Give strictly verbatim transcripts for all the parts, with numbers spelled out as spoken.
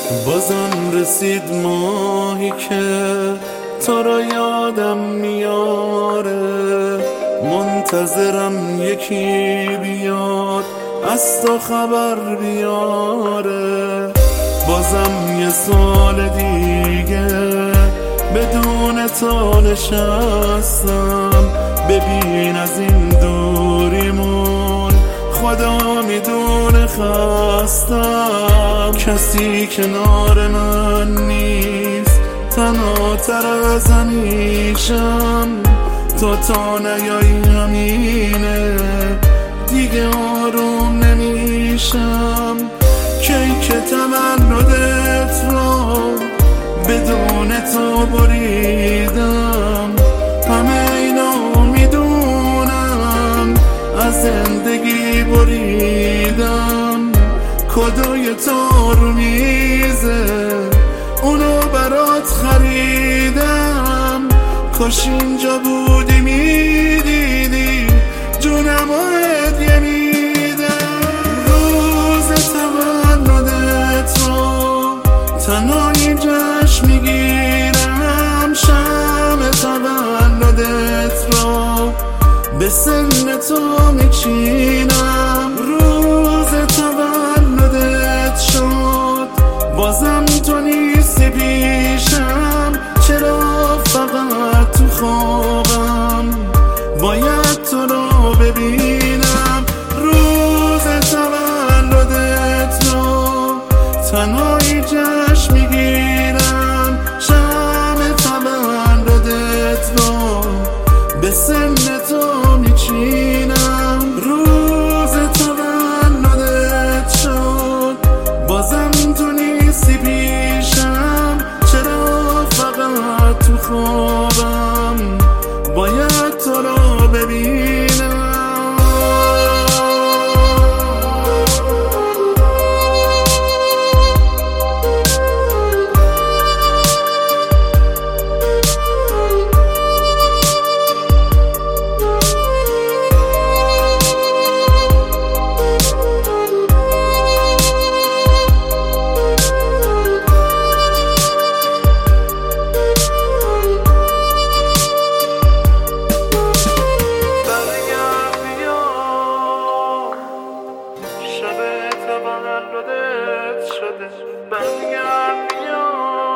بازم رسید ماهی که تو را یادم میاره، منتظرم یکی بیاد از تو خبر بیاره. بازم یه سال دیگه بدون تو نشستم، ببین از این دوریمون خدا میدونه خستم. کسی کنار من نیست، تنها تر از همیشم. تو تا نیایی همینه دیگه آروم نمیشم. کی که تولدت رو بدون تو بریدم، همه اینا میدونم از زندگی بریدم. کدوی تو رو میزه اونو برات خریدم، کاش اینجا بودی میدیدی جونمو هدیه میدم. روز تولدت رو تنهایی جشن میگیرم، شمع تولدت رو به سن تو میچینم. روز تولدت شد بازم تو نیستی پیشم، چرا فقط تو خوابم باید تو رو ببینم. روز تولدت رو تنهایی جشن میگیرم، شمع تولدت رو به سن تو میچینم. روز تولدت شد بازم تو نیستی پیشم، چرا فقط تو خوابم باید تو رو ببینم. تولدت شده برگرد بیا،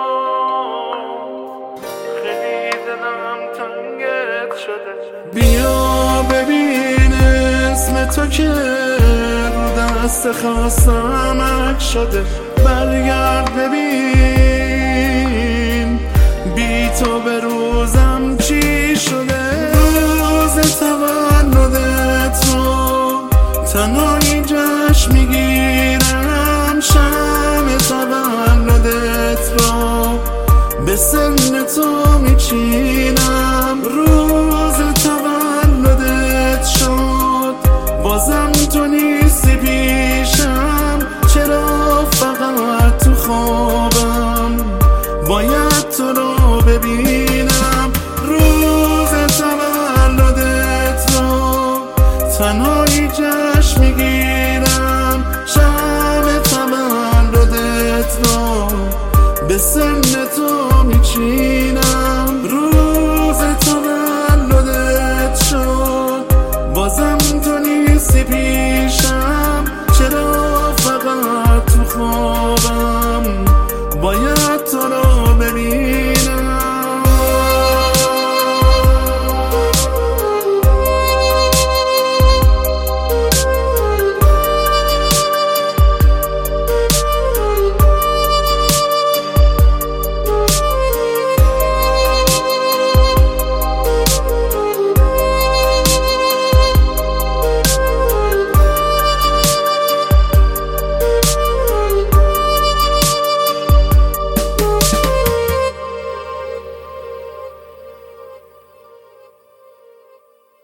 خیلی دلم تنگت شده. بیا ببین اسم تو که رو دست خواستم عکس شده. برگرد ببین بی تو به روزم چی شده. روز تولدت رو تنهایی جشن میگیرم، شمع تولدت رو به سن تو میچینم. روز تولدت شد بازم تو نیستی پیشم، چرا فقط تو خوابم باید تو رو ببینم. روز تولدت رو تنهایی جشن میگیرم، شمع تولدت رو به سن تو میچینم.